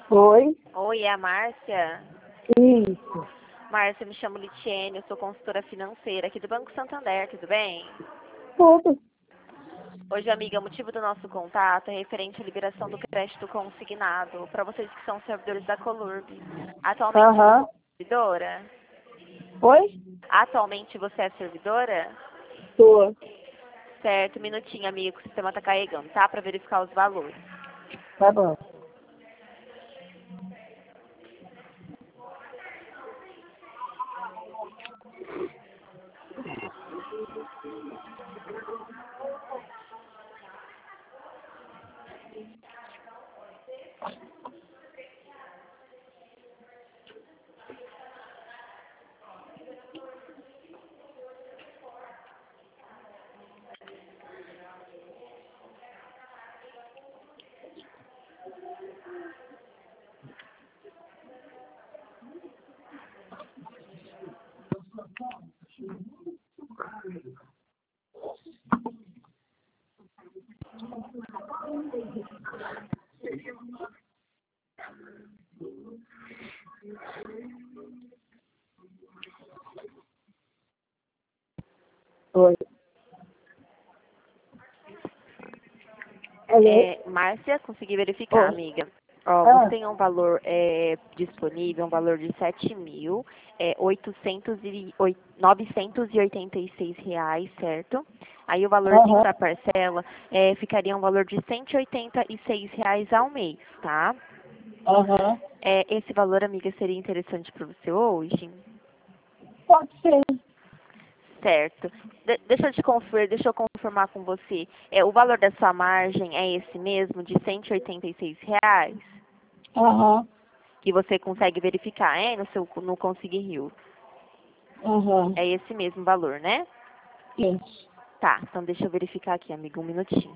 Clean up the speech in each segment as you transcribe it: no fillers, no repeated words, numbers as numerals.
Oi? Oi, é a Márcia? Isso. Márcia, me chamo Litiene, eu sou consultora financeira aqui do Banco Santander, tudo bem? Tudo. Hoje, amiga, o motivo do nosso contato é referente à liberação do crédito consignado para vocês que são servidores da Colurb. Atualmente você Aham. é servidora? Oi? Atualmente você é servidora? Tô. Certo, um minutinho, amiga, que o sistema está carregando, tá? Para verificar os valores. Tá bom. Oi. Alô? Márcia, consegui verificar, Oi. amiga. Ó, você Ah, tem um valor disponível, um valor de 7.986 reais, certo? Aí o valorzinho aham. da parcela ficaria um valor de 186 reais ao mês, tá? Aham. Esse valor, amiga, seria interessante para você hoje? Pode ser. Certo. Deixa eu confirmar com você. O valor da sua margem é esse mesmo, de 186 reais? Aham. Que você consegue verificar, no Consigue Rio. Aham. É esse mesmo valor, né? Isso. Tá, então deixa eu verificar aqui, amigo, um minutinho.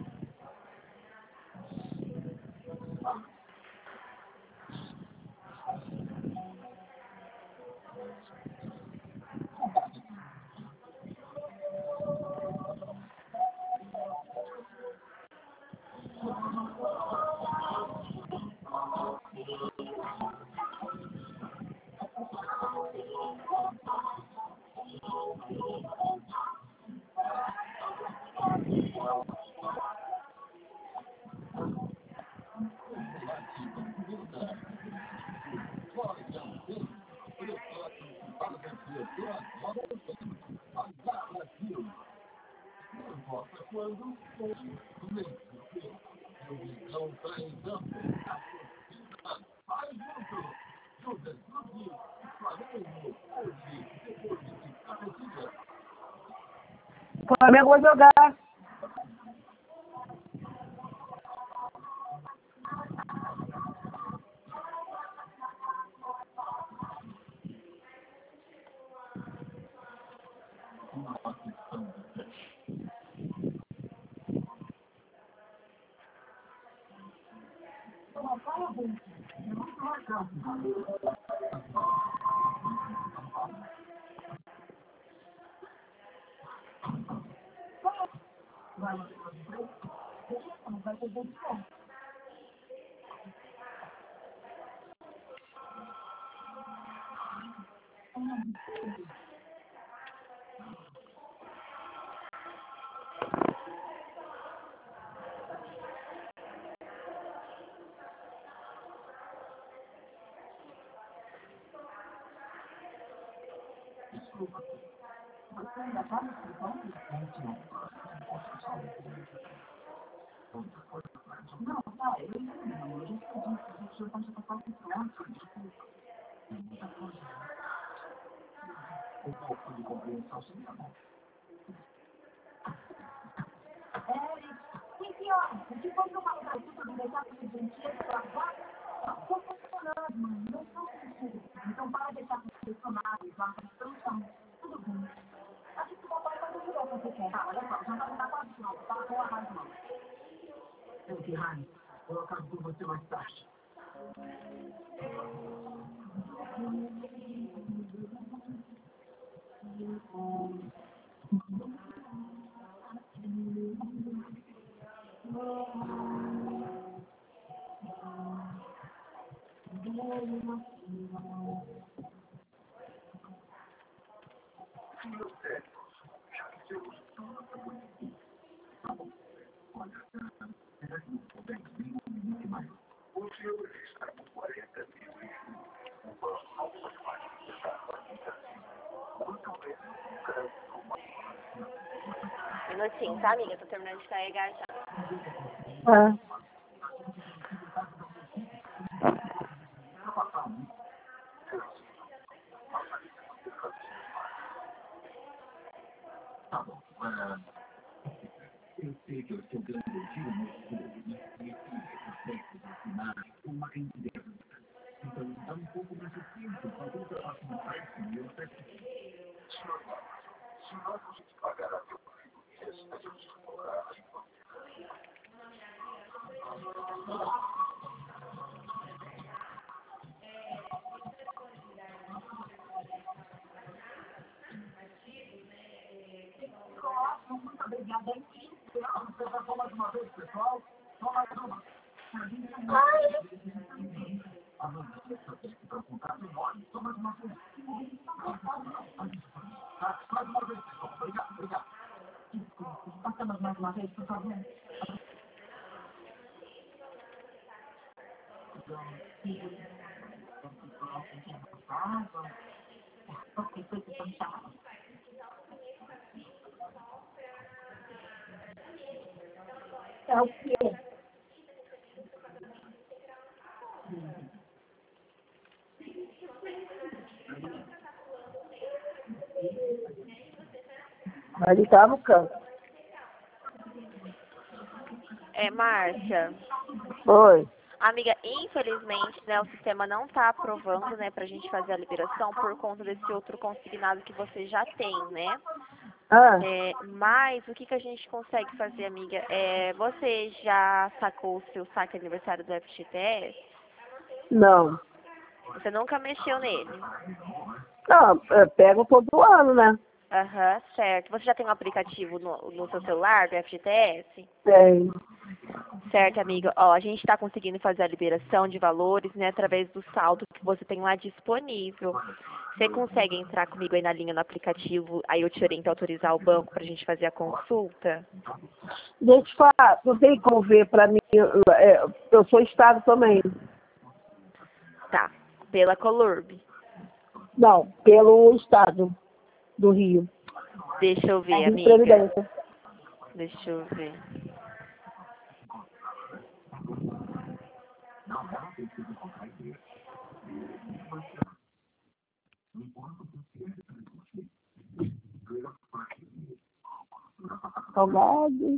Flamengo vai jogar. Minutinho, tá, amiga? Tô terminando de carregar já. Ah. É o quê? Ali tá no canto. Márcia, Oi. amiga, infelizmente, né, o sistema não tá aprovando, né, pra gente fazer a liberação por conta desse outro consignado que você já tem, né? Ah, Mas o que que a gente consegue fazer, amiga? Você já sacou o seu saque aniversário do FGTS? não. Você nunca mexeu nele? Não, eu pego todo ano, né? Aham, certo. Você já tem um aplicativo no seu celular do FGTS? Tem. Certo, amiga. Ó, a gente está conseguindo fazer a liberação de valores, né, através do saldo que você tem lá disponível. Você consegue entrar comigo aí na linha no aplicativo, aí eu te oriento a autorizar o banco para a gente fazer a consulta? Deixa eu te falar, não tem como ver pra mim, eu sou estado também. Tá. Pela Colurb. Não, pelo estado do Rio. Deixa eu ver, Rio amiga. Previdência. Deixa eu ver. Salgado.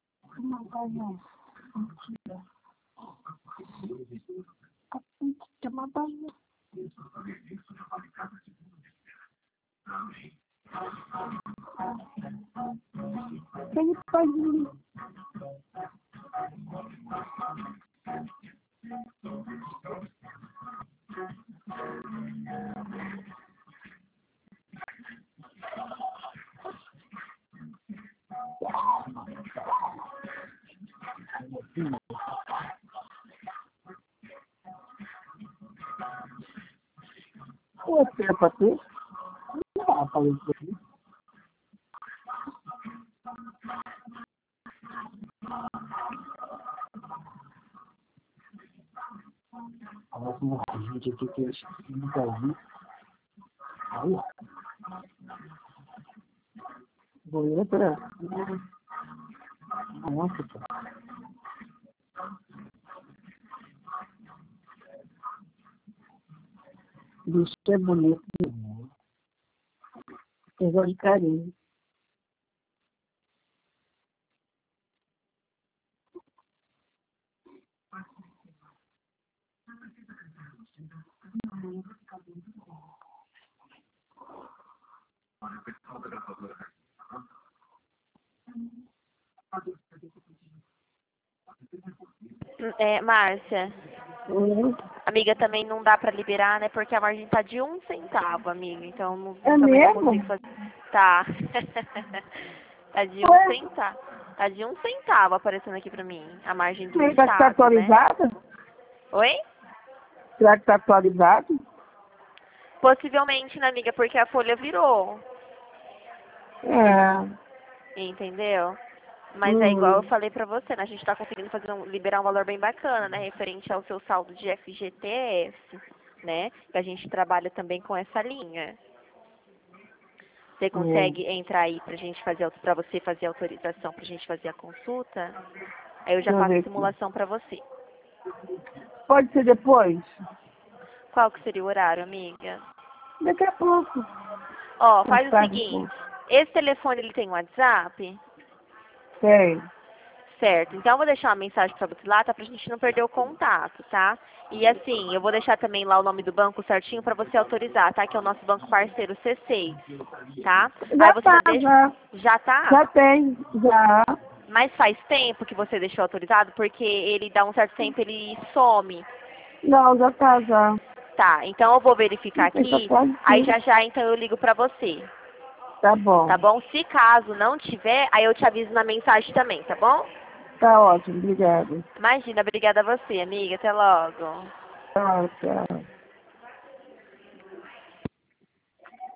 Tem pães. Você é pra ter? Não, pra isso aqui. Parece uma gente aqui que eu nunca vi. Olha. Vou pra... Nossa, cara. Bicho é bonito. Pegou de carinho. Márcia, Uhum. amiga, também não dá pra liberar, né? Porque a margem tá de 1 centavo, amiga. Então É também não mesmo? consigo fazer. Tá. Tá de um Ué, centavo. Tá de 1 centavo aparecendo aqui pra mim. A margem do será que tá estado, né? atualizada? Oi? Será que tá atualizado? Possivelmente, né, amiga? Porque a folha virou. É. Entendeu? Mas é igual eu Hum. falei pra você, né? A gente tá conseguindo fazer liberar um valor bem bacana, né? Referente ao seu saldo de FGTS, né? Que a gente trabalha também com essa linha. Você consegue entrar aí pra gente fazer, pra você fazer a autorização pra gente fazer a consulta? Aí eu já Deixa eu faço ver a aqui. simulação pra você. Pode ser depois? Qual que seria o horário, amiga? Daqui a pouco. Ó, Mais faz o tarde, seguinte. Esse telefone, ele tem WhatsApp? Tem. Certo. Então eu vou deixar uma mensagem pra você lá, tá? Pra gente não perder o contato, tá? E assim, eu vou deixar também lá o nome do banco certinho pra você autorizar, tá? Que é o nosso banco parceiro C6, tá? Aí Já você tá, deixa... já. Já tá? Já tem, já. Mas faz tempo que você deixou autorizado? Porque ele dá um certo tempo, ele some. Não, já tá, já. Tá, então eu vou verificar Então aqui, pode aí sim. já então eu ligo pra você, Tá bom. tá bom? Se caso não tiver, aí eu te aviso na mensagem também, tá bom? Tá ótimo, obrigada. Imagina, obrigada a você, amiga. Até logo. Tchau, tchau.